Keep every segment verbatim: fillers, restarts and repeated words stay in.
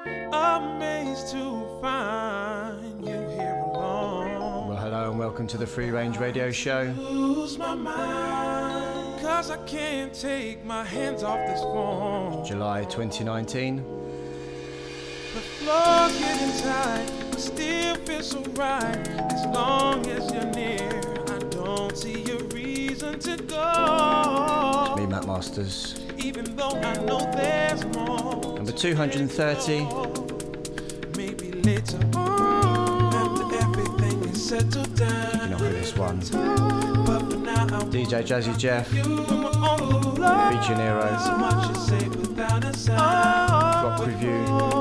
amazed to find you here alone. Well, hello and welcome to the Free Range Radio Show. Lose my mind, cause I can't take my hands off this phone. July twenty nineteen. The floor's getting tight, but still feels so right. As long as you're near, I don't see a reason to go. It's me, Matt Masters. Even though I know there's more. Number two hundred thirty. Maybe later on, after everything is settled down. You know who this one. But for now, I D J Jazzy Jeff. Beach Nero. Rock Review.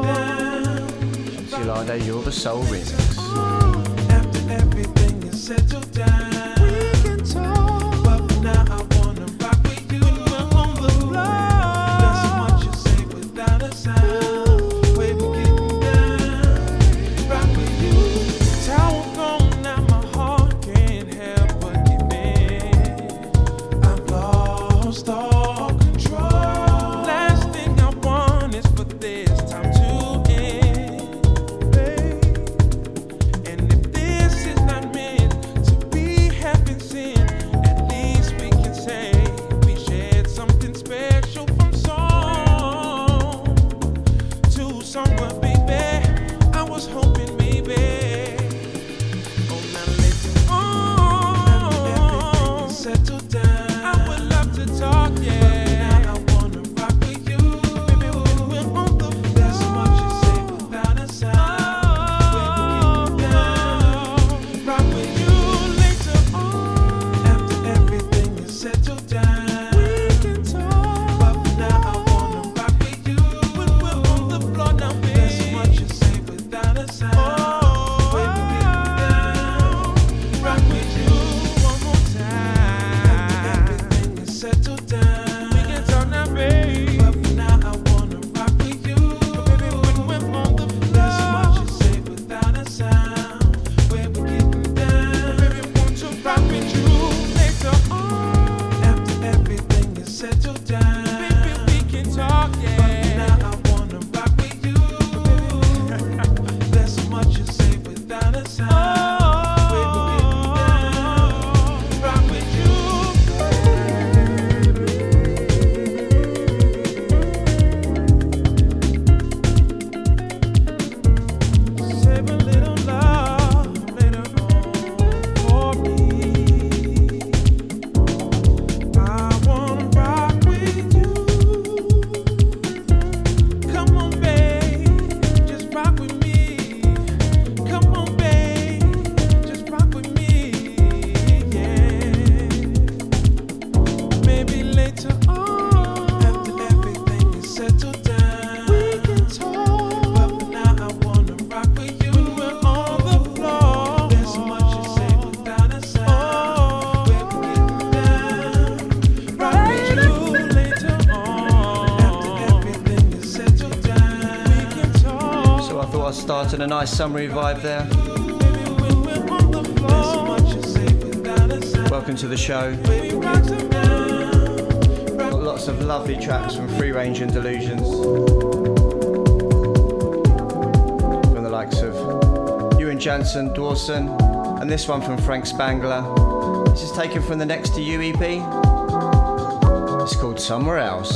Until You're the Soul remix. After everything is settled down, we can talk. But for now, I wanna rock with you. When we're on the floor, there's so much you say without a sound. Way we're getting down, rock with you. Tower gone, now my heart can't help but give in. I've lost all control. Last thing I want is for this time to end. And if this is not meant to be having sin, at least we can say we shared something special from song to somewhere, baby. I was hoping maybe. Oh, now later on, everything is settled down. I would love to talk, yeah. Now I wanna rock with you, baby. When we're on the floor, there's so much you say without a sound. When we're getting down, rock with you later on. After everything is settled down, we can talk. But for now, I wanna rock with you. When we're on the floor now, baby. There's so much you say without a sound. When we're getting down, rock with you one more time. After everything is settled down, we can talk now, baby. But for now, I wanna rock with you. Baby, when we're on the floor, there's so much you say without a sound. When we're getting down, baby, want to rock with you later on. After everything is settled down, baby, we can talk, yeah. But for now, I wanna rock with you. There's so much you say without a sound. When we're getting down, rock with you. Save a little love later on for me. I wanna rock with you. Come on, babe, just rock with me. Come on, babe, just rock with me. Yeah. Maybe later on, after everything is settled down, we can talk. But for now, I wanna rock with you. When we're on the floor, there's so much you say without a sound. When we're getting down, rock with you later on. After everything is settled down, we can talk. So I thought I'd start in a nice summery vibe there. Baby, when we're on the floor, there's so much you say without a sound. Welcome to the show. Baby, rock them down. Got lots of lovely tracks from Free Range and Delusions. From the likes of Ewan Jansen, Dawson, and this one from Frank Spangler. This is taken from the Next to You E P. It's called Somewhere Else.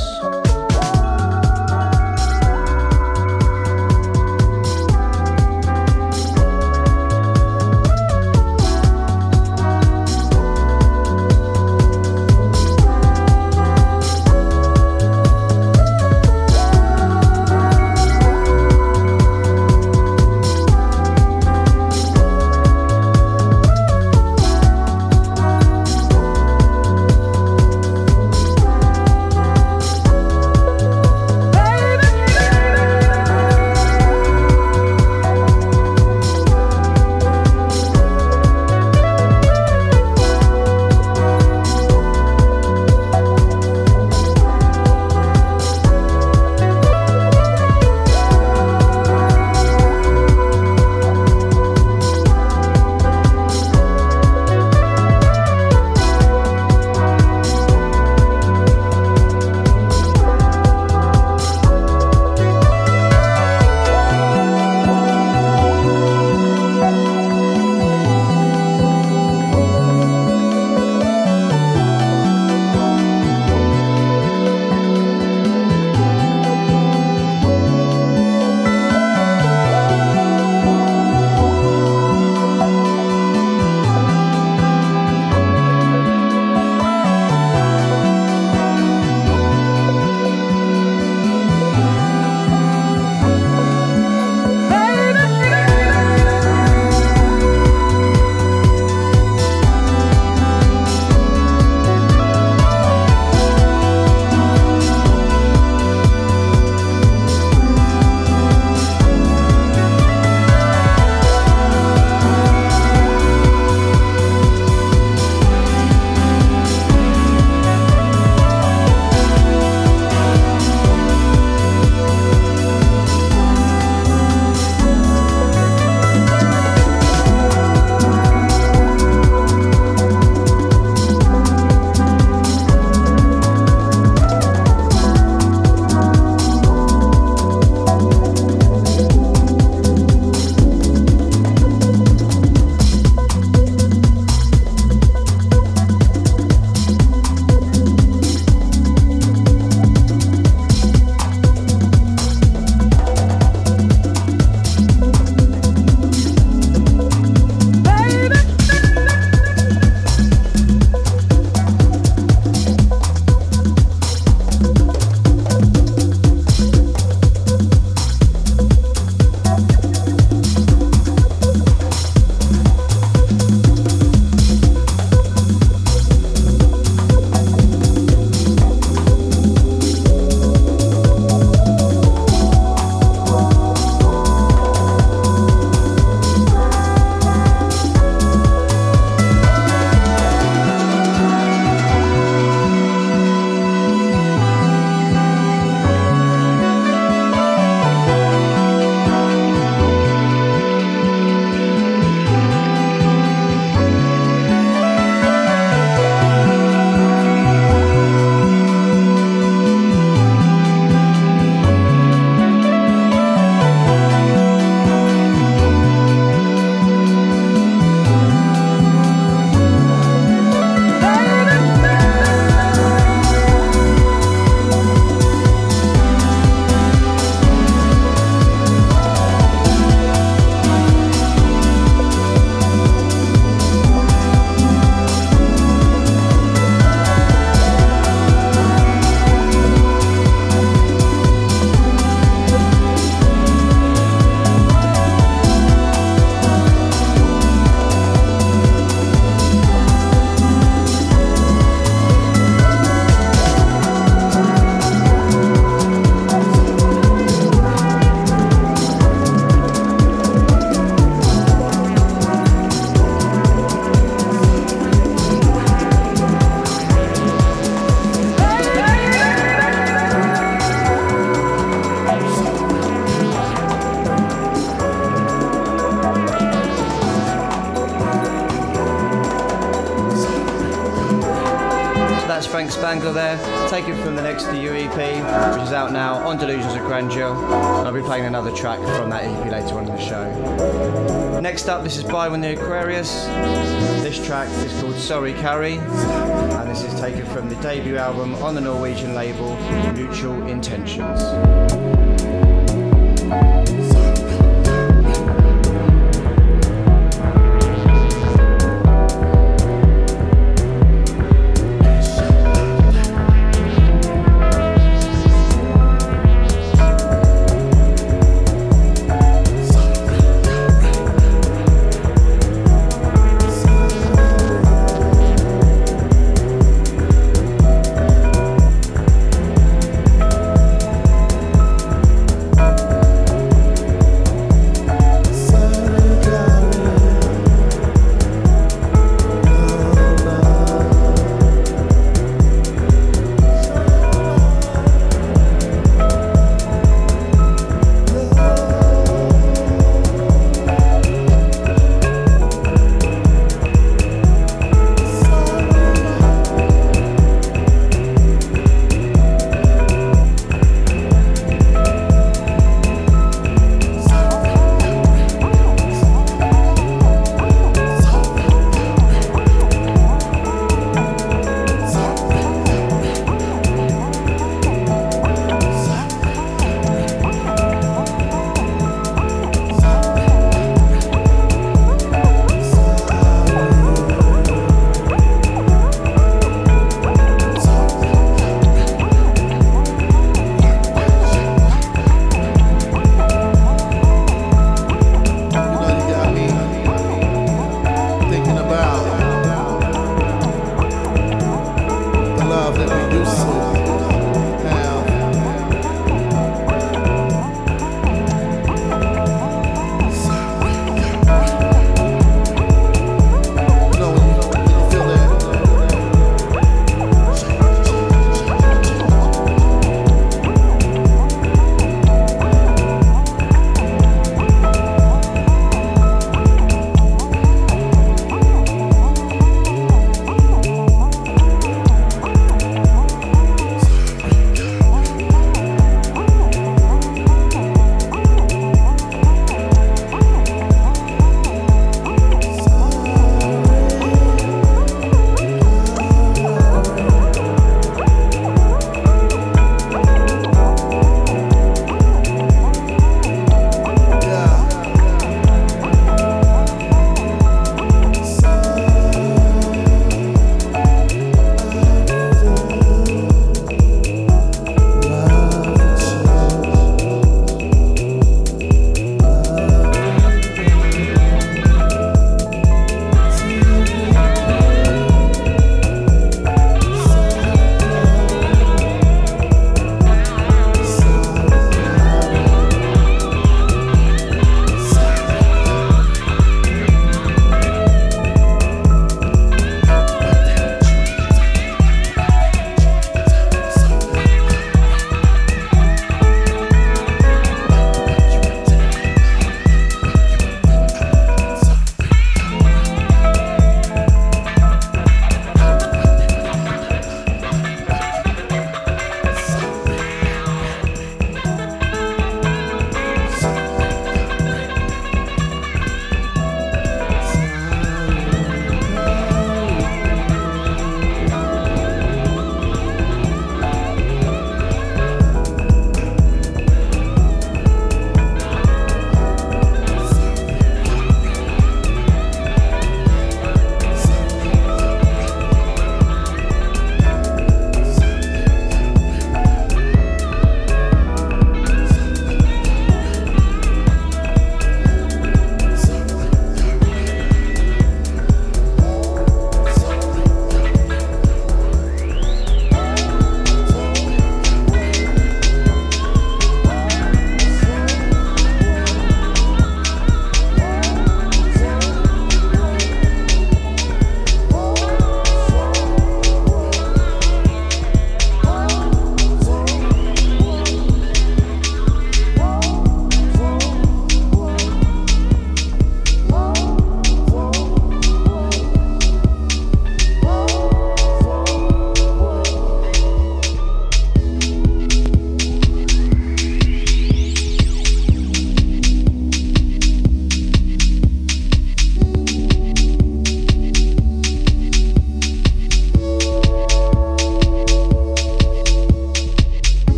Frank Spangler there, taken from the Next to You E P, which is out now on Delusions of Grandeur. And I'll be playing another track from that E P later on in the show. Next up, this is Byron the Aquarius. This track is called Sorry Carrie, and this is taken from the debut album on the Norwegian label Mutual Intentions.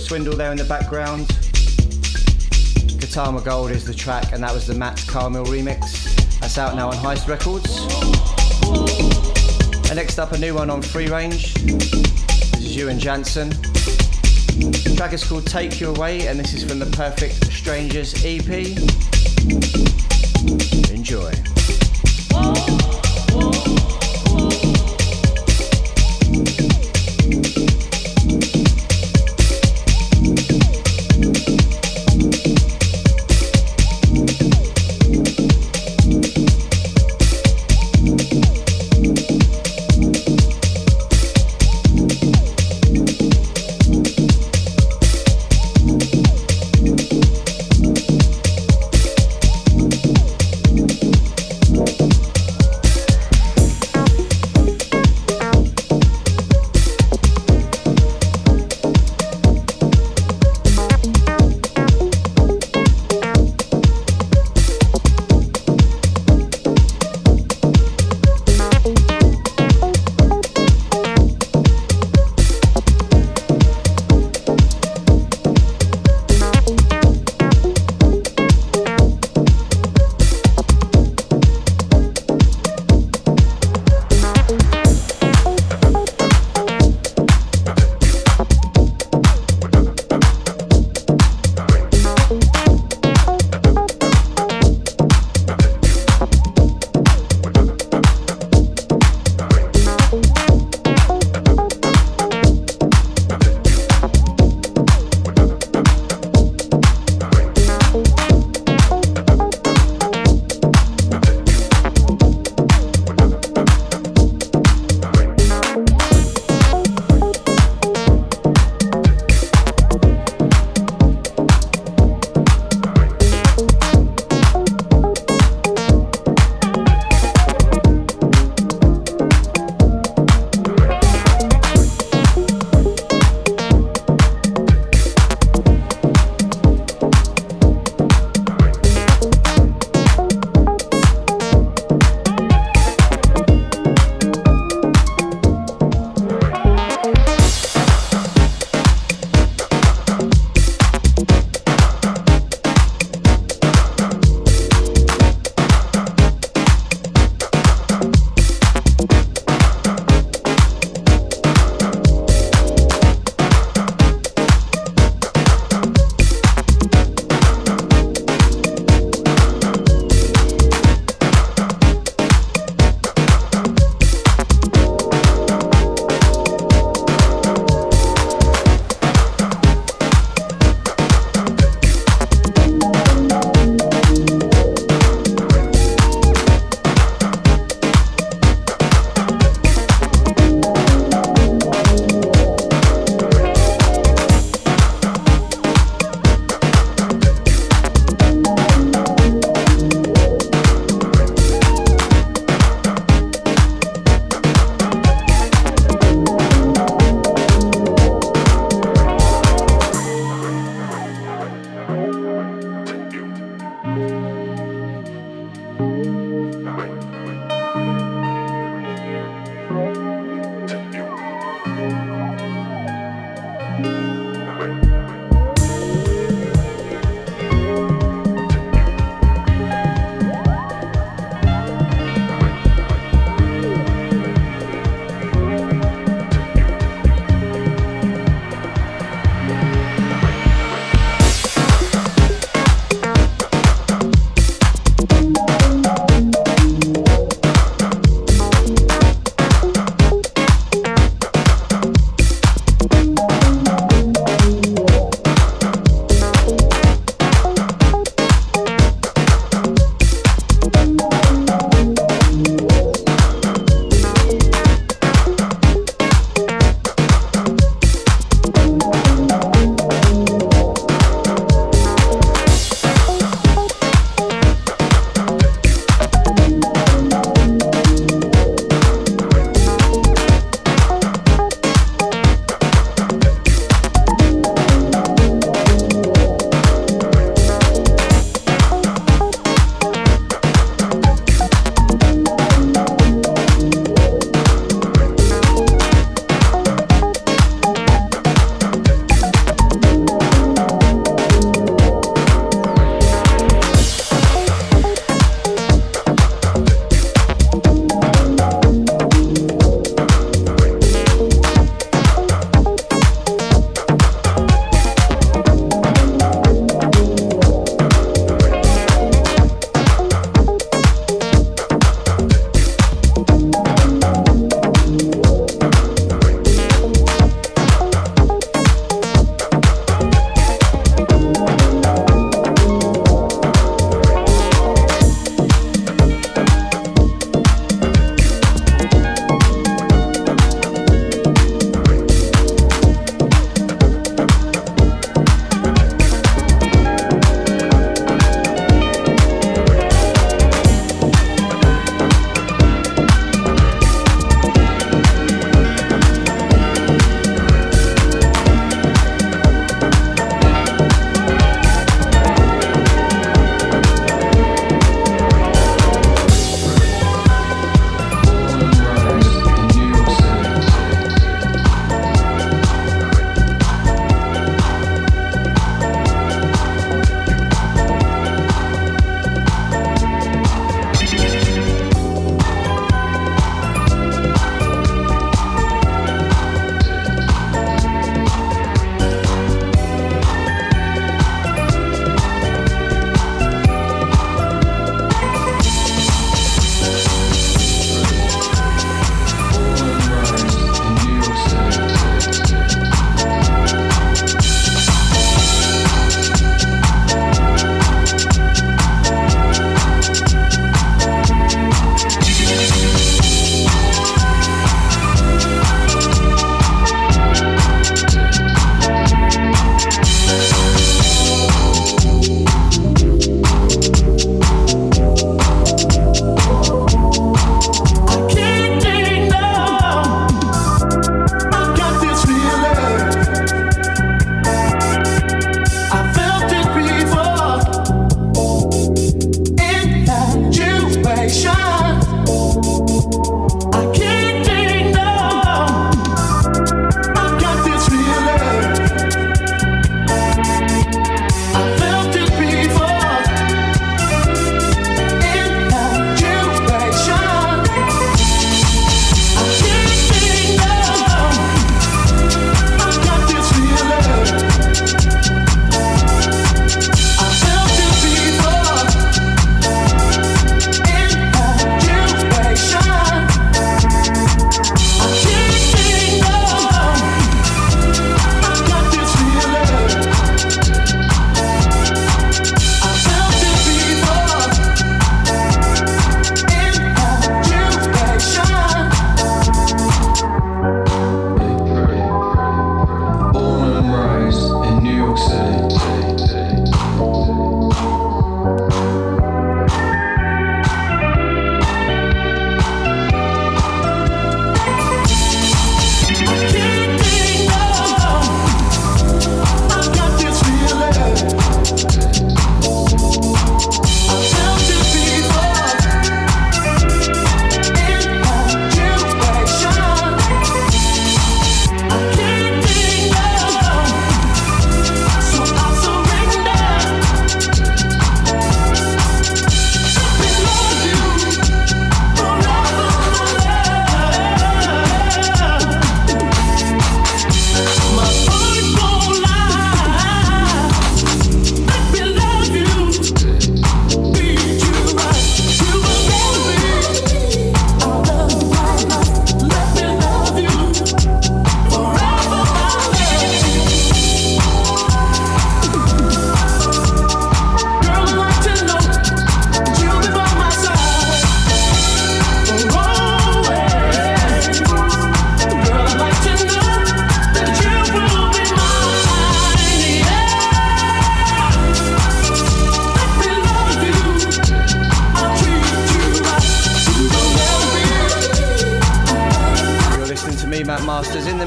Swindle there in the background. Guitar Gold is the track, and that was the Matt Carmel remix. That's out now on Heist Records. And next up, a new one on Free Range. This is Ewan Jansen. The track is called Take You Away, and this is from the Perfect Strangers E P. Enjoy.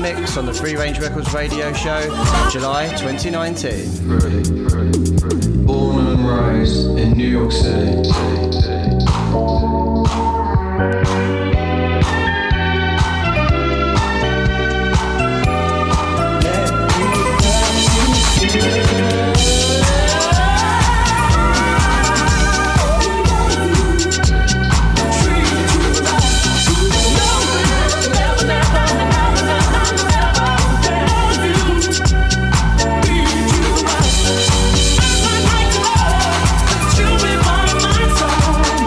mix on the Free Range Records radio show, July twenty nineteen. Freddie, Freddie, Freddie. Born and raised in New York City. You be by my side.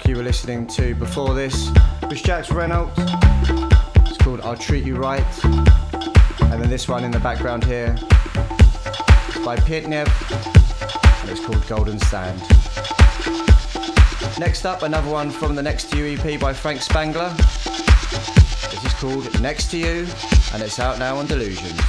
you were listening to before this was Jax Reynolds. It's called I'll Treat You Right. And then this one in the background here is by Pitnev, and it's called Golden Sand. Next up, another one from the Next to You E P by Frank Spangler. This is called Next to You, and it's out now on Delusions.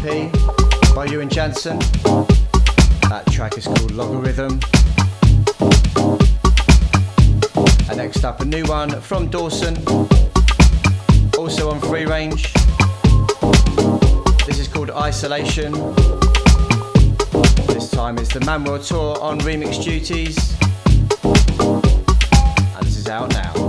P by Ewan Jansen. That track is called Logarithm. And next up, a new one from Dawson, also on Free Range. This is called Isolation. This time it's the Manuel Tour on remix duties. And this is out now.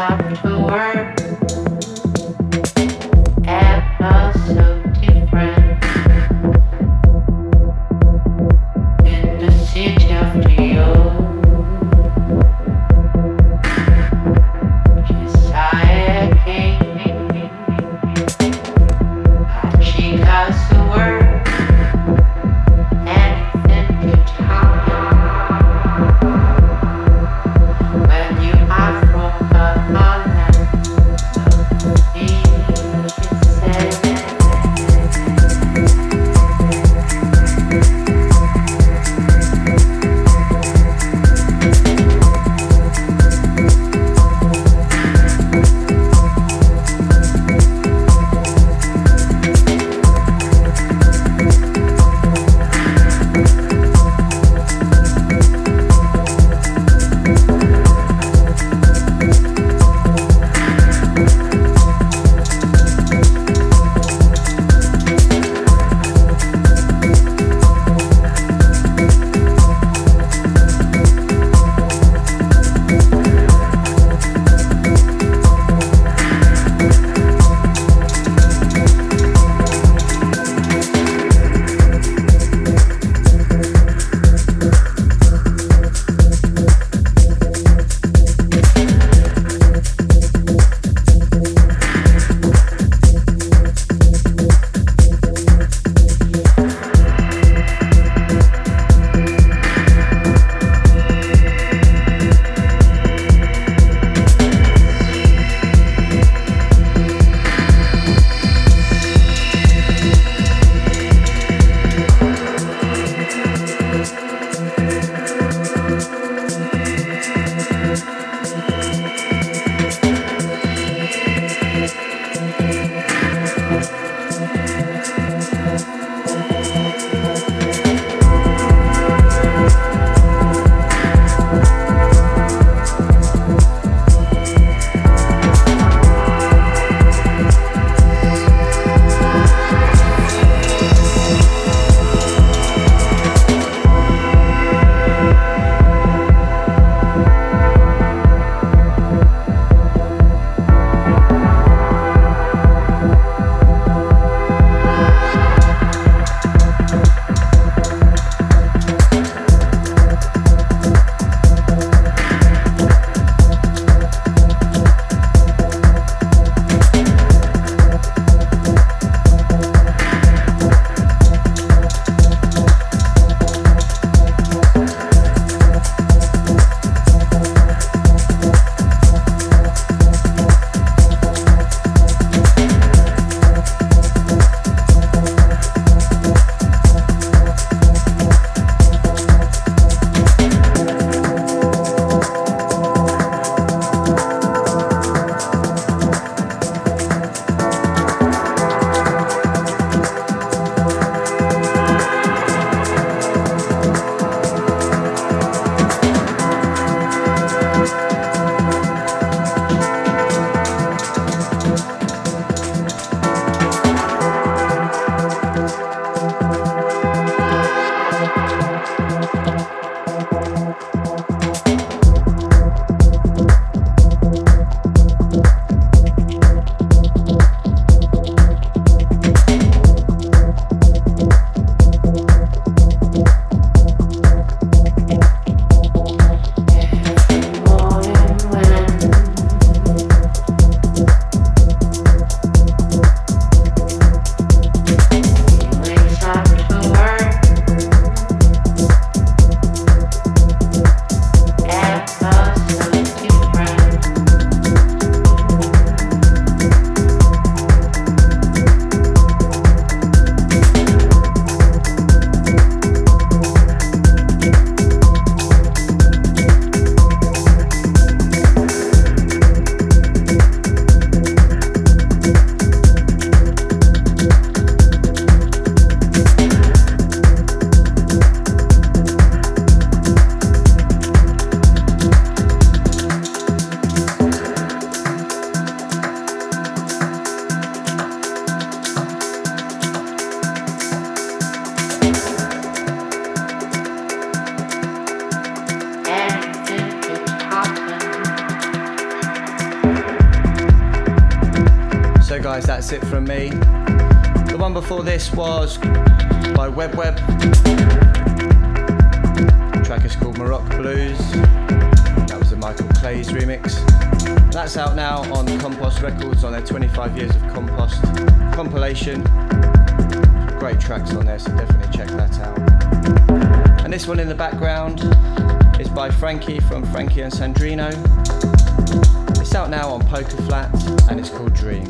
When you are from the Holland guys, that's it from me. The one before this was by Web Web. The track is called Morocco Blues. That was the Michael Clays remix. That's out now on Compost Records on their twenty-five years of Compost compilation. Great tracks on there, so definitely check that out. And this one in the background is by Frankie from Frankie and Sandrino. It's out now on Poker Flat and it's called Dream.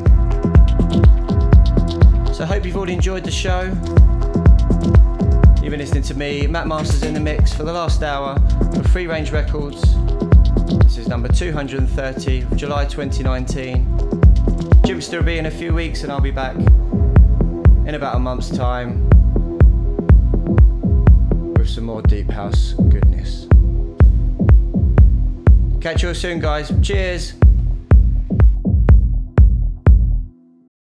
So I hope you've all enjoyed the show. You've been listening to me, Matt Masters, in the mix for the last hour for Free Range Records. This is number two hundred thirty of July twenty nineteen. Jimster will be in a few weeks and I'll be back in about a month's time with some more deep house goodness. Catch you all soon, guys. Cheers.